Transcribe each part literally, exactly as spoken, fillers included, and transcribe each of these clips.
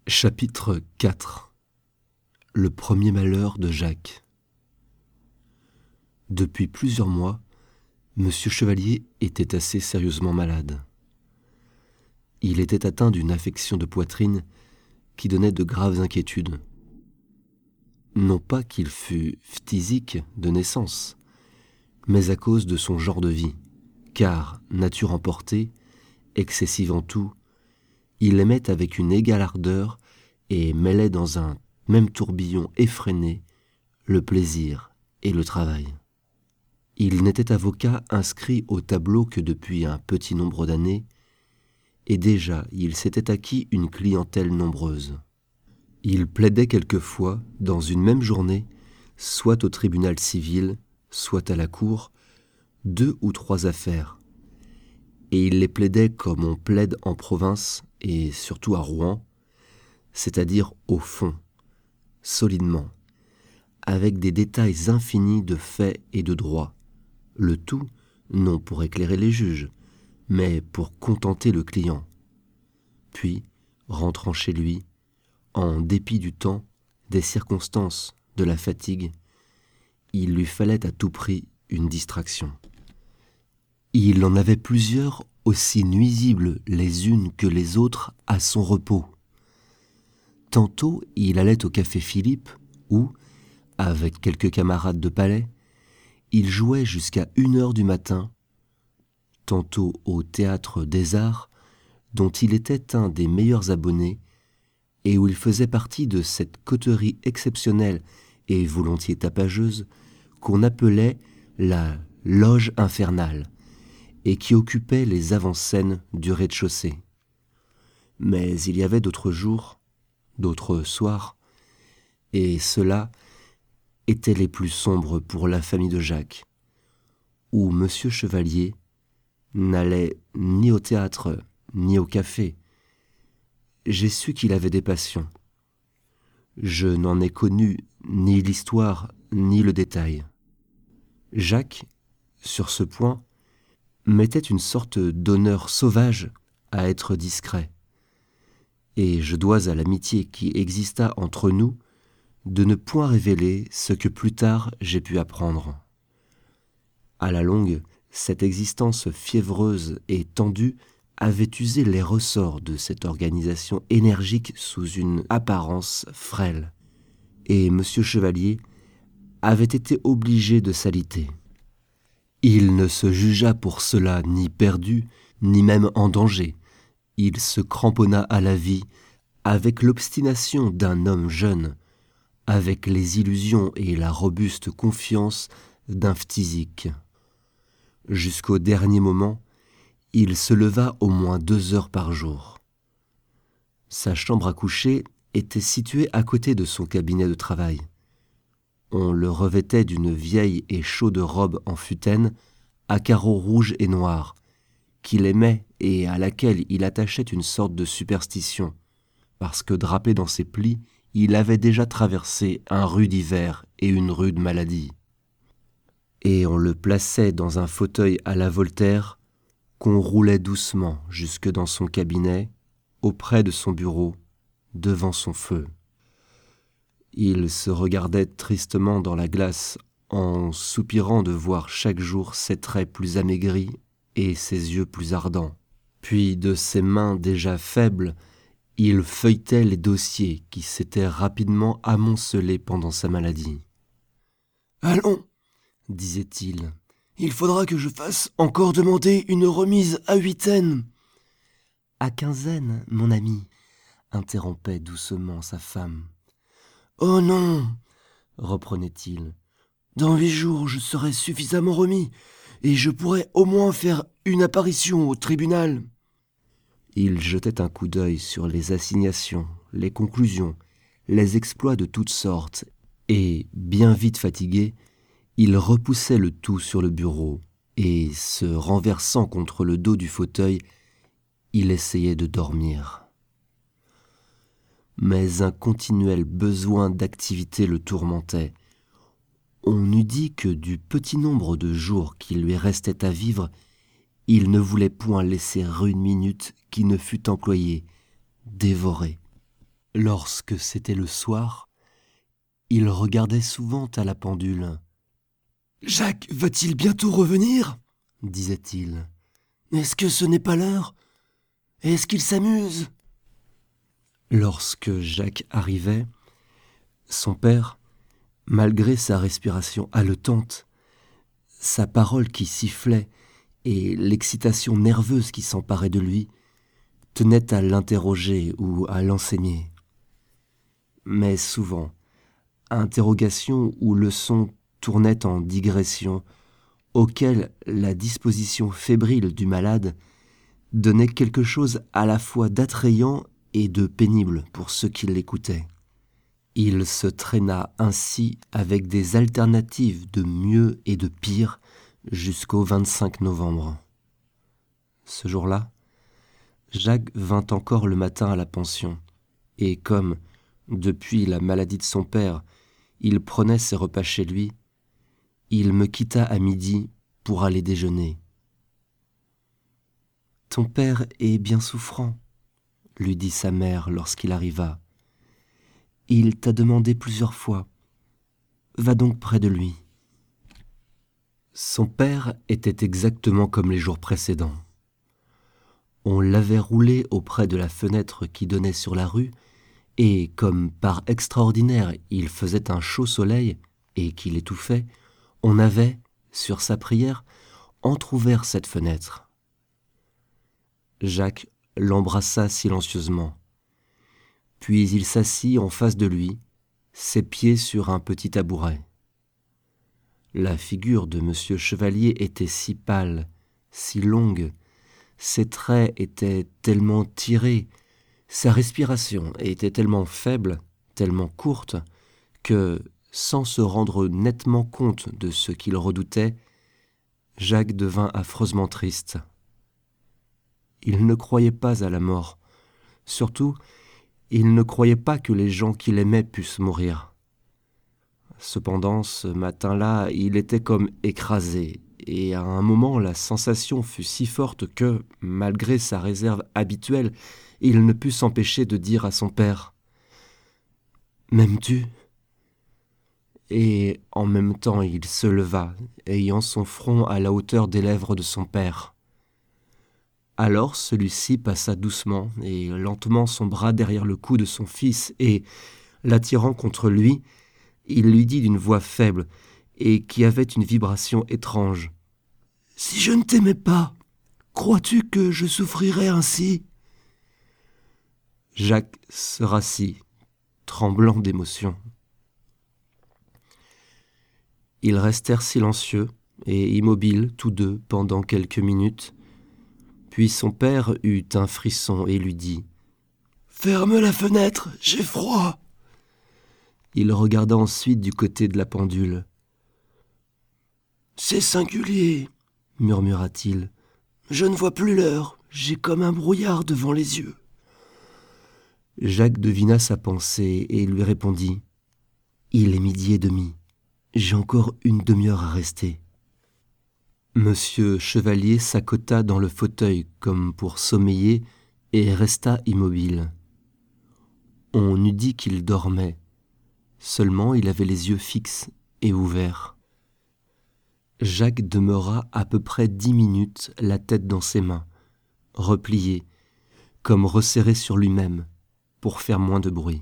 Chapitre quatre. Le premier malheur de Jacques. Depuis plusieurs mois, Monsieur Chevalier était assez sérieusement malade. Il était atteint d'une affection de poitrine qui donnait de graves inquiétudes. Non pas qu'il fût phtisique de naissance, mais à cause de son genre de vie, car, nature emportée, excessive en tout, il aimait avec une égale ardeur et mêlait dans un même tourbillon effréné le plaisir et le travail. Il n'était avocat inscrit au tableau que depuis un petit nombre d'années, et déjà il s'était acquis une clientèle nombreuse. Il plaidait quelquefois, dans une même journée, soit au tribunal civil, soit à la cour, deux ou trois affaires, et il les plaidait comme on plaide en province et surtout à Rouen, c'est-à-dire au fond, solidement, avec des détails infinis de faits et de droits, le tout non pour éclairer les juges, mais pour contenter le client. Puis, rentrant chez lui, en dépit du temps, des circonstances, de la fatigue, il lui fallait à tout prix une distraction. Il en avait plusieurs aussi nuisibles les unes que les autres à son repos. Tantôt il allait au café Philippe, où, avec quelques camarades de palais, il jouait jusqu'à une heure du matin, tantôt au théâtre des Arts, dont il était un des meilleurs abonnés, et où il faisait partie de cette coterie exceptionnelle et volontiers tapageuse qu'on appelait la loge infernale, et qui occupait les avant-scènes du rez-de-chaussée. Mais il y avait d'autres jours, d'autres soirs, et ceux-là étaient les plus sombres pour la famille de Jacques, où Monsieur Chevalier n'allait ni au théâtre ni au café. J'ai su qu'il avait des passions. Je n'en ai connu ni l'histoire ni le détail. Jacques, sur ce point, mettait une sorte d'honneur sauvage à être discret, et je dois à l'amitié qui exista entre nous de ne point révéler ce que plus tard j'ai pu apprendre. À la longue, cette existence fiévreuse et tendue avait usé les ressorts de cette organisation énergique sous une apparence frêle, et Monsieur Chevalier avait été obligé de s'aliter. Il ne se jugea pour cela ni perdu, ni même en danger. Il se cramponna à la vie avec l'obstination d'un homme jeune, avec les illusions et la robuste confiance d'un phtisique. Jusqu'au dernier moment, il se leva au moins deux heures par jour. Sa chambre à coucher était située à côté de son cabinet de travail. On le revêtait d'une vieille et chaude robe en futaine à carreaux rouges et noirs, qu'il aimait et à laquelle il attachait une sorte de superstition, parce que drapé dans ses plis, il avait déjà traversé un rude hiver et une rude maladie. Et on le plaçait dans un fauteuil à la Voltaire qu'on roulait doucement jusque dans son cabinet, auprès de son bureau, devant son feu. Il se regardait tristement dans la glace en soupirant de voir chaque jour ses traits plus amaigris et ses yeux plus ardents. Puis de ses mains déjà faibles, il feuilletait les dossiers qui s'étaient rapidement amoncelés pendant sa maladie. « Allons, disait-il, il faudra que je fasse encore demander une remise à huitaine. »« À quinzaine, mon ami, interrompait doucement sa femme. »« Oh non, reprenait-il, dans huit jours je serai suffisamment remis, et je pourrai au moins faire une apparition au tribunal. » Il jetait un coup d'œil sur les assignations, les conclusions, les exploits de toutes sortes, et, bien vite fatigué, il repoussait le tout sur le bureau, et, se renversant contre le dos du fauteuil, il essayait de dormir. Mais un continuel besoin d'activité le tourmentait. On eût dit que du petit nombre de jours qui lui restait à vivre, il ne voulait point laisser une minute qui ne fût employée, dévorée. Lorsque c'était le soir, il regardait souvent à la pendule. « Jacques va-t-il bientôt revenir ?» disait-il. « Est-ce que ce n'est pas l'heure ? Est-ce qu'il s'amuse ?» Lorsque Jacques arrivait, son père, malgré sa respiration haletante, sa parole qui sifflait et l'excitation nerveuse qui s'emparait de lui, tenait à l'interroger ou à l'enseigner. Mais souvent, interrogation ou leçon tournait en digression, auquel la disposition fébrile du malade donnait quelque chose à la fois d'attrayant et de pénible pour ceux qui l'écoutaient. Il se traîna ainsi avec des alternatives de mieux et de pire jusqu'au vingt-cinq novembre. Ce jour-là, Jacques vint encore le matin à la pension, et comme, depuis la maladie de son père, il prenait ses repas chez lui, il me quitta à midi pour aller déjeuner. « Ton père est bien souffrant, » lui dit sa mère lorsqu'il arriva. « Il t'a demandé plusieurs fois. Va donc près de lui. » Son père était exactement comme les jours précédents. On l'avait roulé auprès de la fenêtre qui donnait sur la rue, et comme par extraordinaire il faisait un chaud soleil et qu'il étouffait, on avait, sur sa prière, entr'ouvert cette fenêtre. Jacques l'embrassa silencieusement. Puis il s'assit en face de lui, ses pieds sur un petit tabouret. La figure de Monsieur Chevalier était si pâle, si longue, ses traits étaient tellement tirés, sa respiration était tellement faible, tellement courte, que, sans se rendre nettement compte de ce qu'il redoutait, Jacques devint affreusement triste. Il ne croyait pas à la mort. Surtout, il ne croyait pas que les gens qu'il aimait pussent mourir. Cependant, ce matin-là, il était comme écrasé, et à un moment la sensation fut si forte que, malgré sa réserve habituelle, il ne put s'empêcher de dire à son père « M'aimes-tu » Et en même temps il se leva, ayant son front à la hauteur des lèvres de son père. Alors celui-ci passa doucement et lentement son bras derrière le cou de son fils et, l'attirant contre lui, il lui dit d'une voix faible et qui avait une vibration étrange. « Si je ne t'aimais pas, crois-tu que je souffrirais ainsi ?» Jacques se rassit, tremblant d'émotion. Ils restèrent silencieux et immobiles tous deux pendant quelques minutes, puis son père eut un frisson et lui dit « Ferme la fenêtre, j'ai froid !» Il regarda ensuite du côté de la pendule. « C'est singulier, » murmura-t-il. « Je ne vois plus l'heure, j'ai comme un brouillard devant les yeux. » Jacques devina sa pensée et lui répondit « Il est midi et demi, j'ai encore une demi-heure à rester. » Monsieur Chevalier s'accota dans le fauteuil comme pour sommeiller et resta immobile. On eût dit qu'il dormait, seulement il avait les yeux fixes et ouverts. Jacques demeura à peu près dix minutes la tête dans ses mains, replié, comme resserré sur lui-même, pour faire moins de bruit.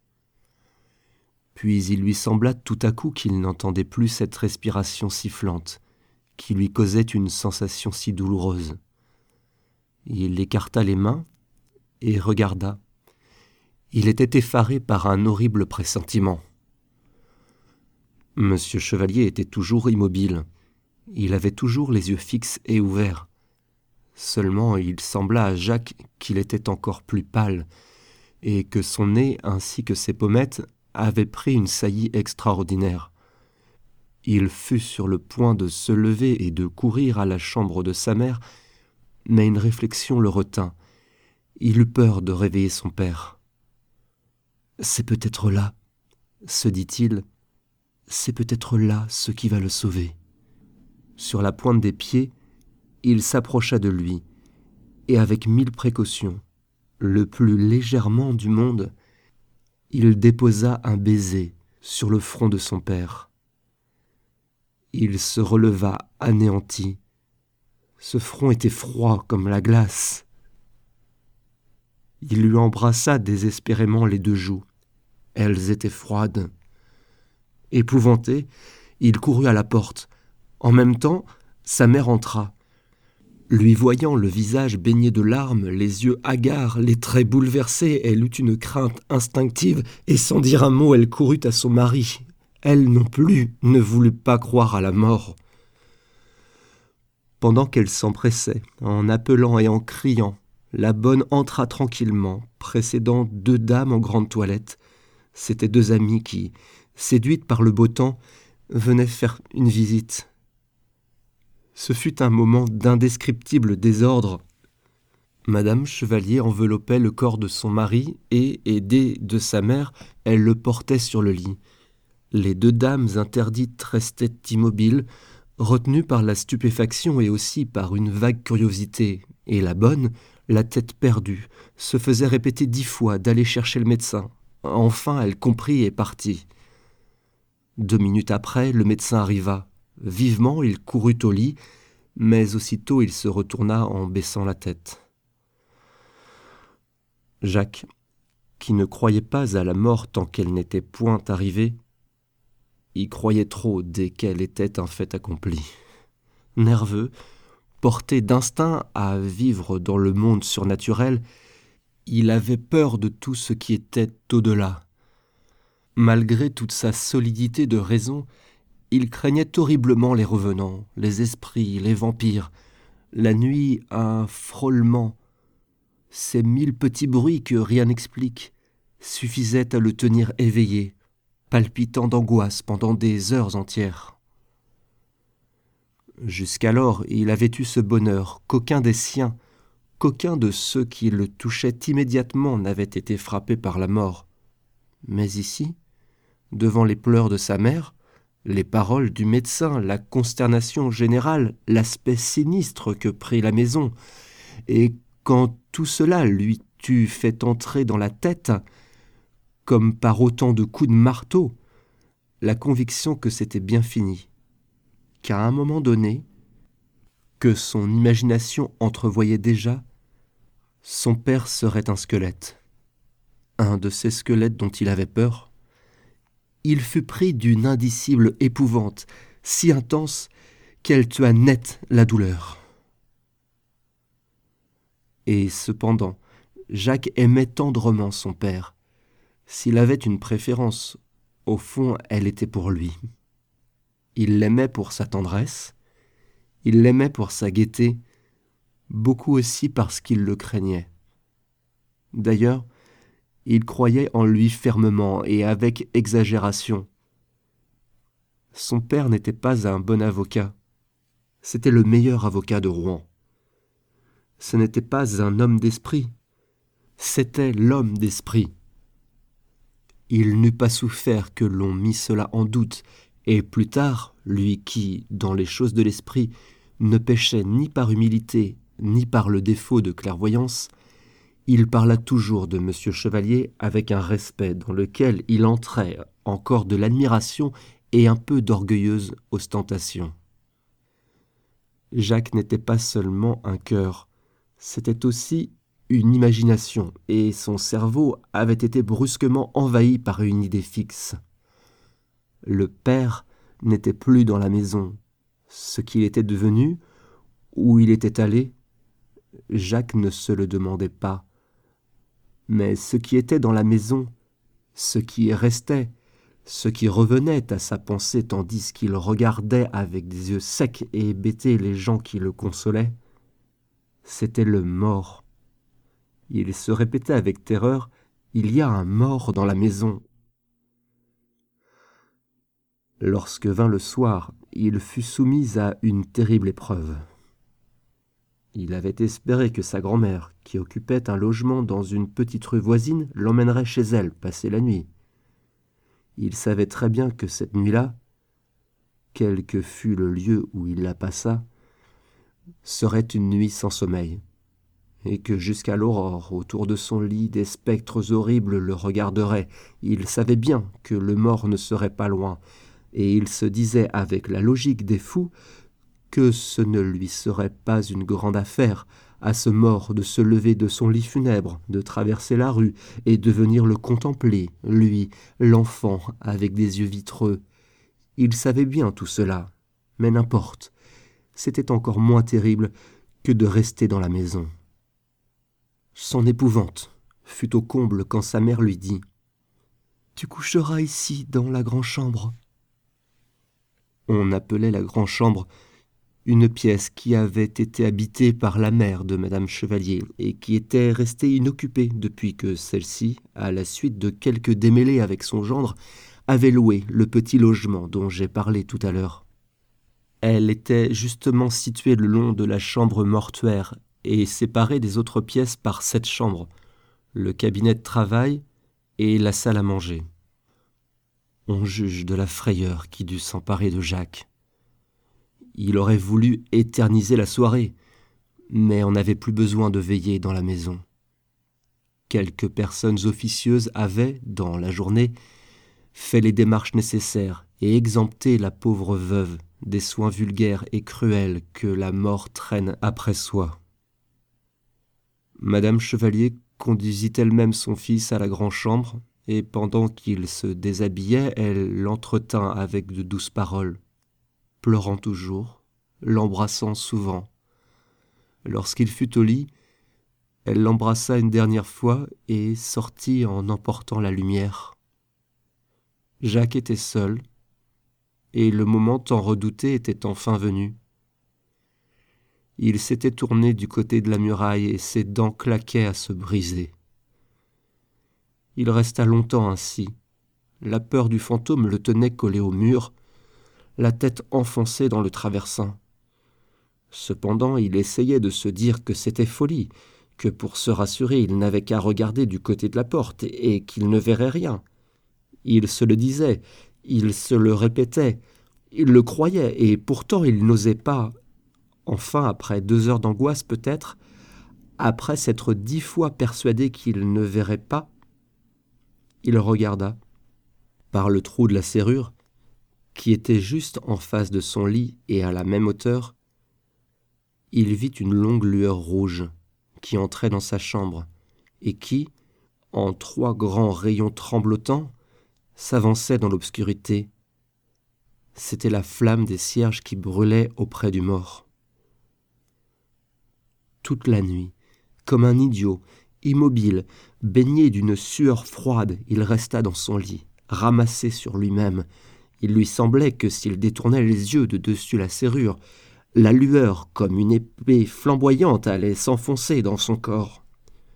Puis il lui sembla tout à coup qu'il n'entendait plus cette respiration sifflante, qui lui causait une sensation si douloureuse. Il écarta les mains et regarda. Il était effaré par un horrible pressentiment. Monsieur Chevalier était toujours immobile. Il avait toujours les yeux fixes et ouverts. Seulement il sembla à Jacques qu'il était encore plus pâle, et que son nez ainsi que ses pommettes avaient pris une saillie extraordinaire. Il fut sur le point de se lever et de courir à la chambre de sa mère, mais une réflexion le retint. Il eut peur de réveiller son père. « C'est peut-être là, » se dit-il, « c'est peut-être là ce qui va le sauver. » Sur la pointe des pieds, il s'approcha de lui, et avec mille précautions, le plus légèrement du monde, il déposa un baiser sur le front de son père. Il se releva anéanti. Ce front était froid comme la glace. Il lui embrassa désespérément les deux joues. Elles étaient froides. Épouvanté, il courut à la porte. En même temps, sa mère entra. Lui voyant le visage baigné de larmes, les yeux hagards, les traits bouleversés, elle eut une crainte instinctive et sans dire un mot, elle courut à son mari. Elle non plus ne voulut pas croire à la mort. Pendant qu'elle s'empressait, en appelant et en criant, la bonne entra tranquillement, précédant deux dames en grande toilette. C'étaient deux amies qui, séduites par le beau temps, venaient faire une visite. Ce fut un moment d'indescriptible désordre. Madame Chevalier enveloppait le corps de son mari et, aidée de sa mère, elle le portait sur le lit. Les deux dames interdites restaient immobiles, retenues par la stupéfaction et aussi par une vague curiosité, et la bonne, la tête perdue, se faisait répéter dix fois d'aller chercher le médecin. Enfin, elle comprit et partit. Deux minutes après, le médecin arriva. Vivement, il courut au lit, mais aussitôt il se retourna en baissant la tête. Jacques, qui ne croyait pas à la mort tant qu'elle n'était point arrivée, y croyait trop dès qu'elle était un fait accompli. Nerveux, porté d'instinct à vivre dans le monde surnaturel, il avait peur de tout ce qui était au-delà. Malgré toute sa solidité de raison, il craignait horriblement les revenants, les esprits, les vampires. La nuit, un frôlement, ces mille petits bruits que rien n'explique, suffisaient à le tenir éveillé, palpitant d'angoisse pendant des heures entières. Jusqu'alors, il avait eu ce bonheur qu'aucun des siens, qu'aucun de ceux qui le touchaient immédiatement n'avait été frappé par la mort. Mais ici, devant les pleurs de sa mère, les paroles du médecin, la consternation générale, l'aspect sinistre que prit la maison, et quand tout cela lui eut fait entrer dans la tête, comme par autant de coups de marteau, la conviction que c'était bien fini, qu'à un moment donné, que son imagination entrevoyait déjà, son père serait un squelette. Un de ces squelettes dont il avait peur. Il fut pris d'une indicible épouvante, si intense qu'elle tua net la douleur. Et cependant, Jacques aimait tendrement son père. S'il avait une préférence, au fond, elle était pour lui. Il l'aimait pour sa tendresse, il l'aimait pour sa gaieté, beaucoup aussi parce qu'il le craignait. D'ailleurs, il croyait en lui fermement et avec exagération. Son père n'était pas un bon avocat. C'était le meilleur avocat de Rouen. Ce n'était pas un homme d'esprit. C'était l'homme d'esprit. Il n'eût pas souffert que l'on mît cela en doute, et plus tard, lui qui, dans les choses de l'esprit, ne péchait ni par humilité, ni par le défaut de clairvoyance, il parla toujours de Monsieur Chevalier avec un respect dans lequel il entrait encore de l'admiration et un peu d'orgueilleuse ostentation. Jacques n'était pas seulement un cœur, c'était aussi une imagination, et son cerveau avait été brusquement envahi par une idée fixe. Le père n'était plus dans la maison. Ce qu'il était devenu, où il était allé, Jacques ne se le demandait pas. Mais ce qui était dans la maison, ce qui restait, ce qui revenait à sa pensée tandis qu'il regardait avec des yeux secs et hébétés les gens qui le consolaient, c'était le mort. Il se répétait avec terreur, « Il y a un mort dans la maison ». Lorsque vint le soir, il fut soumis à une terrible épreuve. Il avait espéré que sa grand-mère, qui occupait un logement dans une petite rue voisine, l'emmènerait chez elle passer la nuit. Il savait très bien que cette nuit-là, quel que fût le lieu où il la passa, serait une nuit sans sommeil. et que jusqu'à l'aurore, autour de son lit, des spectres horribles le regarderaient. Il savait bien que le mort ne serait pas loin, et il se disait avec la logique des fous que ce ne lui serait pas une grande affaire à ce mort de se lever de son lit funèbre, de traverser la rue et de venir le contempler, lui, l'enfant, avec des yeux vitreux. Il savait bien tout cela, mais n'importe, c'était encore moins terrible que de rester dans la maison. Son épouvante fut au comble quand sa mère lui dit « Tu coucheras ici, dans la grand-chambre. » On appelait la grand-chambre une pièce qui avait été habitée par la mère de Madame Chevalier et qui était restée inoccupée depuis que celle-ci, à la suite de quelques démêlés avec son gendre, avait loué le petit logement dont j'ai parlé tout à l'heure. Elle était justement située le long de la chambre mortuaire et séparée des autres pièces par sept chambres, le cabinet de travail et la salle à manger. On juge de la frayeur qui dut s'emparer de Jacques. Il aurait voulu éterniser la soirée, mais on n'avait plus besoin de veiller dans la maison. Quelques personnes officieuses avaient, dans la journée, fait les démarches nécessaires et exempté la pauvre veuve des soins vulgaires et cruels que la mort traîne après soi. Madame Chevalier conduisit elle-même son fils à la grand-chambre, et pendant qu'il se déshabillait, elle l'entretint avec de douces paroles, pleurant toujours, l'embrassant souvent. Lorsqu'il fut au lit, elle l'embrassa une dernière fois et sortit en emportant la lumière. Jacques était seul, et le moment tant redouté était enfin venu. Il s'était tourné du côté de la muraille et ses dents claquaient à se briser. Il resta longtemps ainsi. La peur du fantôme le tenait collé au mur, la tête enfoncée dans le traversin. Cependant, il essayait de se dire que c'était folie, que pour se rassurer, il n'avait qu'à regarder du côté de la porte et qu'il ne verrait rien. Il se le disait, il se le répétait, il le croyait, et pourtant il n'osait pas. Enfin, après deux heures d'angoisse peut-être, après s'être dix fois persuadé qu'il ne verrait pas, il regarda, par le trou de la serrure, qui était juste en face de son lit et à la même hauteur, il vit une longue lueur rouge qui entrait dans sa chambre et qui, en trois grands rayons tremblotants, s'avançait dans l'obscurité. C'était la flamme des cierges qui brûlait auprès du mort. Toute la nuit, comme un idiot, immobile, baigné d'une sueur froide, il resta dans son lit, ramassé sur lui-même. Il lui semblait que s'il détournait les yeux de dessus la serrure, la lueur, comme une épée flamboyante, allait s'enfoncer dans son corps.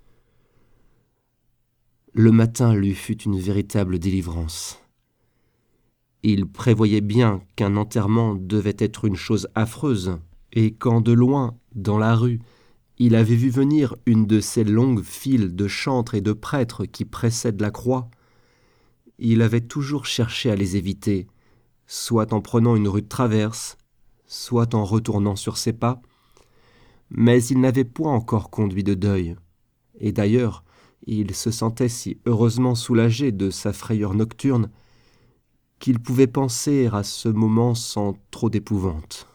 Le matin lui fut une véritable délivrance. Il prévoyait bien qu'un enterrement devait être une chose affreuse, et quand de loin, dans la rue, il avait vu venir une de ces longues files de chantres et de prêtres qui précèdent la croix, il avait toujours cherché à les éviter, soit en prenant une rue de traverse, soit en retournant sur ses pas, mais il n'avait point encore conduit de deuil, et d'ailleurs, il se sentait si heureusement soulagé de sa frayeur nocturne qu'il pouvait penser à ce moment sans trop d'épouvante.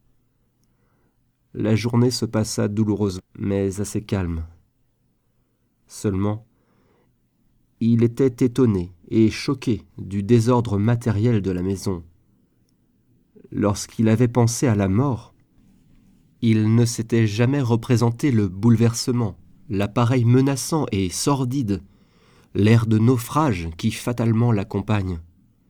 La journée se passa douloureuse, mais assez calme. Seulement, il était étonné et choqué du désordre matériel de la maison. Lorsqu'il avait pensé à la mort, il ne s'était jamais représenté le bouleversement, l'appareil menaçant et sordide, l'air de naufrage qui fatalement l'accompagne.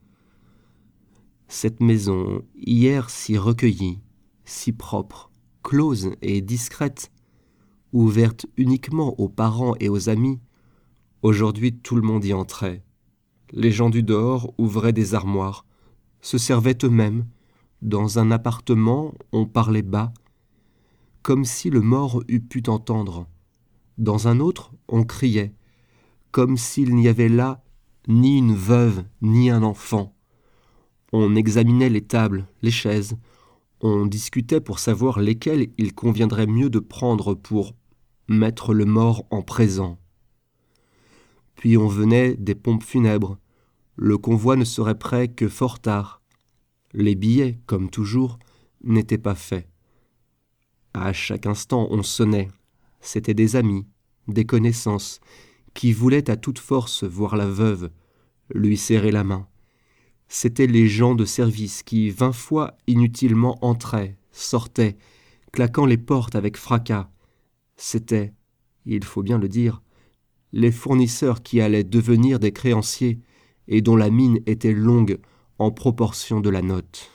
Cette maison, hier si recueillie, si propre, close et discrète, ouverte uniquement aux parents et aux amis, aujourd'hui tout le monde y entrait. Les gens du dehors ouvraient des armoires, se servaient eux-mêmes. Dans un appartement, on parlait bas, comme si le mort eût pu entendre. Dans un autre, on criait, comme s'il n'y avait là ni une veuve, ni un enfant. On examinait les tables, les chaises, on discutait pour savoir lesquelles il conviendrait mieux de prendre pour mettre le mort en présent. Puis on venait des pompes funèbres. Le convoi ne serait prêt que fort tard. Les billets, comme toujours, n'étaient pas faits. À chaque instant, on sonnait. C'étaient des amis, des connaissances, qui voulaient à toute force voir la veuve, lui serrer la main. C'étaient les gens de service qui, vingt fois inutilement, entraient, sortaient, claquant les portes avec fracas. C'étaient, il faut bien le dire, les fournisseurs qui allaient devenir des créanciers et dont la mine était longue en proportion de la note.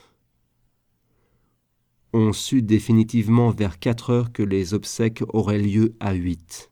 On sut définitivement vers quatre heures que les obsèques auraient lieu à huit.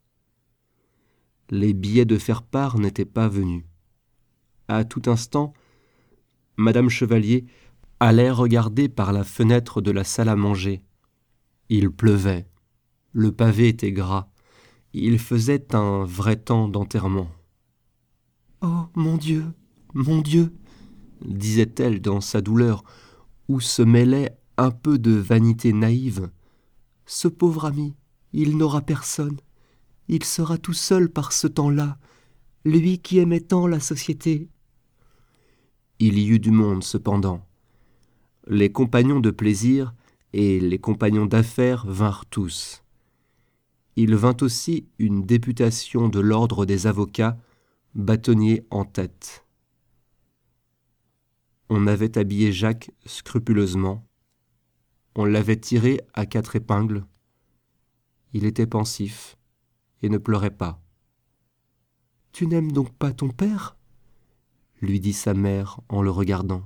Les billets de faire-part n'étaient pas venus. À tout instant, Madame Chevalier allait regarder par la fenêtre de la salle à manger. Il pleuvait, le pavé était gras, il faisait un vrai temps d'enterrement. « Oh, mon Dieu, mon Dieu !» disait-elle dans sa douleur, où se mêlait un peu de vanité naïve. « Ce pauvre ami, il n'aura personne. Il sera tout seul par ce temps-là, lui qui aimait tant la société. » Il y eut du monde, cependant. Les compagnons de plaisir et les compagnons d'affaires vinrent tous. Il vint aussi une députation de l'ordre des avocats, bâtonnier en tête. On avait habillé Jacques scrupuleusement. On l'avait tiré à quatre épingles. Il était pensif et ne pleurait pas. « Tu n'aimes donc pas ton père ?» lui dit sa mère en le regardant.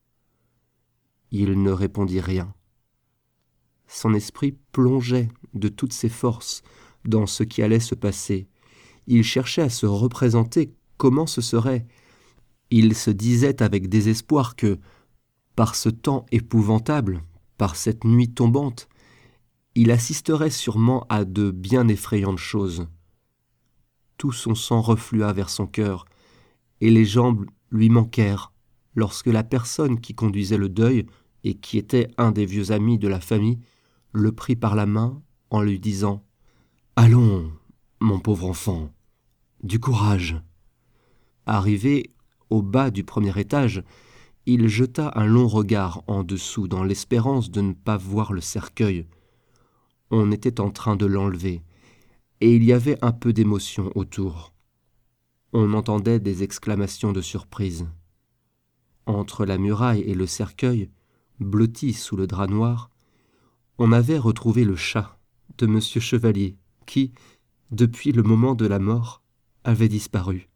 Il ne répondit rien. Son esprit plongeait de toutes ses forces dans ce qui allait se passer. Il cherchait à se représenter comment ce serait. Il se disait avec désespoir que, par ce temps épouvantable, par cette nuit tombante, il assisterait sûrement à de bien effrayantes choses. Tout son sang reflua vers son cœur, et les jambes lui manquèrent lorsque la personne qui conduisait le deuil et qui était un des vieux amis de la famille le prit par la main en lui disant « Allons, mon pauvre enfant, du courage !» Arrivé au bas du premier étage, il jeta un long regard en dessous dans l'espérance de ne pas voir le cercueil. On était en train de l'enlever, et il y avait un peu d'émotion autour. On entendait des exclamations de surprise. Entre la muraille et le cercueil, blotti sous le drap noir, on avait retrouvé le chat de Monsieur Chevalier qui, depuis le moment de la mort, avait disparu.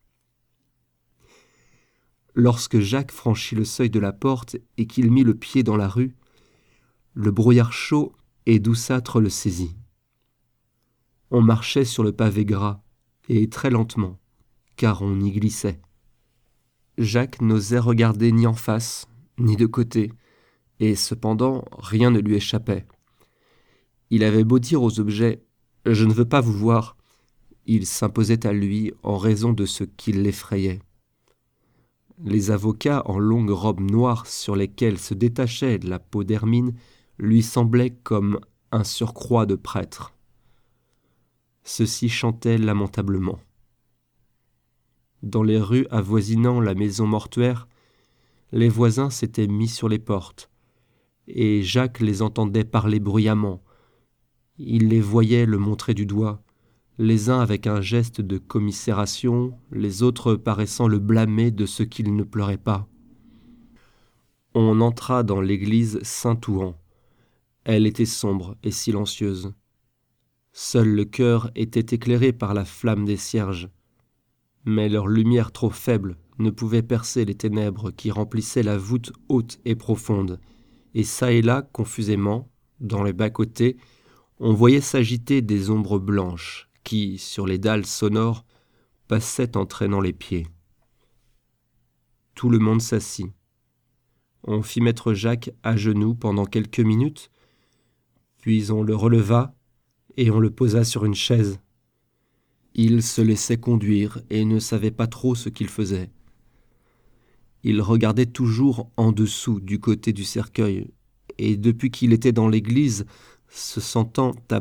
Lorsque Jacques franchit le seuil de la porte et qu'il mit le pied dans la rue, le brouillard chaud et douceâtre le saisit. On marchait sur le pavé gras, et très lentement, car on y glissait. Jacques n'osait regarder ni en face, ni de côté, et cependant rien ne lui échappait. Il avait beau dire aux objets « Je ne veux pas vous voir », ils s'imposaient à lui en raison de ce qui l'effrayait. Les avocats en longues robes noires sur lesquelles se détachait la peau d'hermine lui semblaient comme un surcroît de prêtres. Ceux-ci chantaient lamentablement. Dans les rues avoisinant la maison mortuaire, les voisins s'étaient mis sur les portes, et Jacques les entendait parler bruyamment. Il les voyait le montrer du doigt, les uns avec un geste de commisération, les autres paraissant le blâmer de ce qu'il ne pleurait pas. On entra dans l'église Saint-Ouan. Elle était sombre et silencieuse. Seul le chœur était éclairé par la flamme des cierges, mais leur lumière trop faible ne pouvait percer les ténèbres qui remplissaient la voûte haute et profonde, et çà et là, confusément, dans les bas-côtés, on voyait s'agiter des ombres blanches qui, sur les dalles sonores, passaient en traînant les pieds. Tout le monde s'assit. On fit mettre Jacques à genoux pendant quelques minutes, puis on le releva et on le posa sur une chaise. Il se laissait conduire et ne savait pas trop ce qu'il faisait. Il regardait toujours en dessous du côté du cercueil, et depuis qu'il était dans l'église, se sentant, après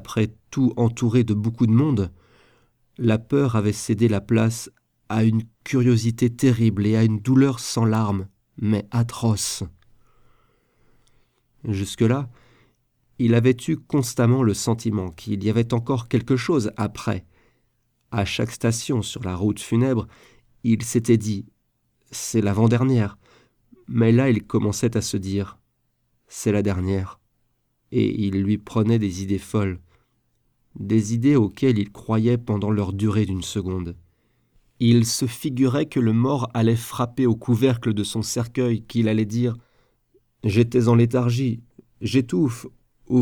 tout entouré de beaucoup de monde, la peur avait cédé la place à une curiosité terrible et à une douleur sans larmes, mais atroce. Jusque-là, il avait eu constamment le sentiment qu'il y avait encore quelque chose après. À chaque station sur la route funèbre, il s'était dit « c'est l'avant-dernière », mais là il commençait à se dire « c'est la dernière », et il lui prenait des idées folles, des idées auxquelles il croyait pendant leur durée d'une seconde. Il se figurait que le mort allait frapper au couvercle de son cercueil, qu'il allait dire « j'étais en léthargie, j'étouffe, ouvrez-moi »,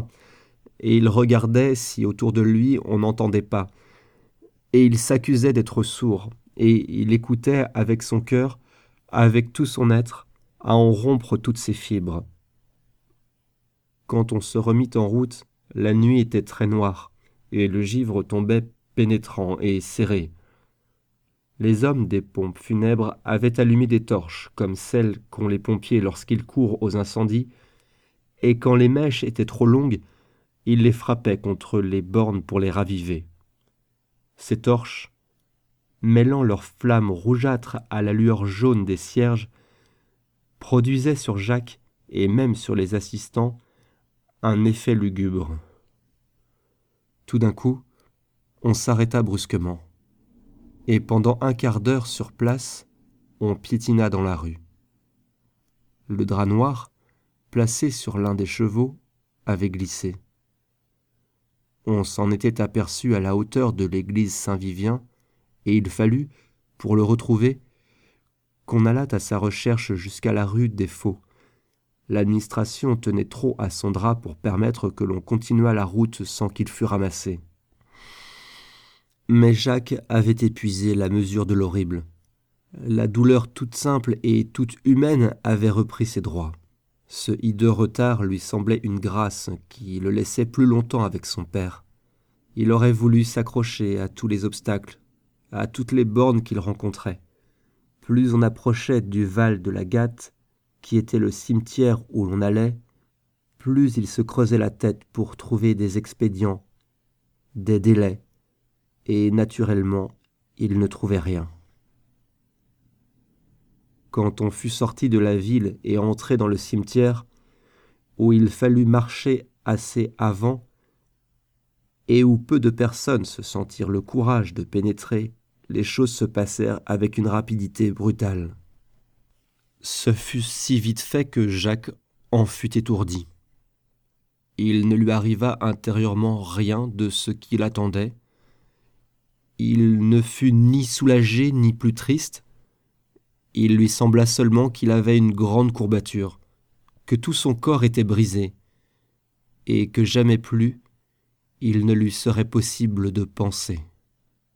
et il regardait si autour de lui on n'entendait pas, et il s'accusait d'être sourd, et il écoutait avec son cœur, avec tout son être, à en rompre toutes ses fibres. Quand on se remit en route, la nuit était très noire, et le givre tombait pénétrant et serré. Les hommes des pompes funèbres avaient allumé des torches, comme celles qu'ont les pompiers lorsqu'ils courent aux incendies, et quand les mèches étaient trop longues, ils les frappaient contre les bornes pour les raviver. Ces torches, mêlant leurs flammes rougeâtres à la lueur jaune des cierges, produisaient sur Jacques, et même sur les assistants, un effet lugubre. Tout d'un coup, on s'arrêta brusquement, et pendant un quart d'heure sur place, on piétina dans la rue. Le drap noir, placé sur l'un des chevaux, avait glissé. On s'en était aperçu à la hauteur de l'église Saint-Vivien, et il fallut, pour le retrouver, qu'on allât à sa recherche jusqu'à la rue des Faux. L'administration tenait trop à son drap pour permettre que l'on continuât la route sans qu'il fût ramassé. Mais Jacques avait épuisé la mesure de l'horrible. La douleur toute simple et toute humaine avait repris ses droits. Ce hideux retard lui semblait une grâce qui le laissait plus longtemps avec son père. Il aurait voulu s'accrocher à tous les obstacles, à toutes les bornes qu'il rencontrait. Plus on approchait du Val de la Gatte, qui était le cimetière où l'on allait, plus il se creusait la tête pour trouver des expédients, des délais, et naturellement, il ne trouvait rien. Quand on fut sorti de la ville et entré dans le cimetière, où il fallut marcher assez avant, et où peu de personnes se sentirent le courage de pénétrer, les choses se passèrent avec une rapidité brutale. Ce fut si vite fait que Jacques en fut étourdi. Il ne lui arriva intérieurement rien de ce qui l'attendait. Il ne fut ni soulagé ni plus triste. Il lui sembla seulement qu'il avait une grande courbature, que tout son corps était brisé, et que jamais plus il ne lui serait possible de penser.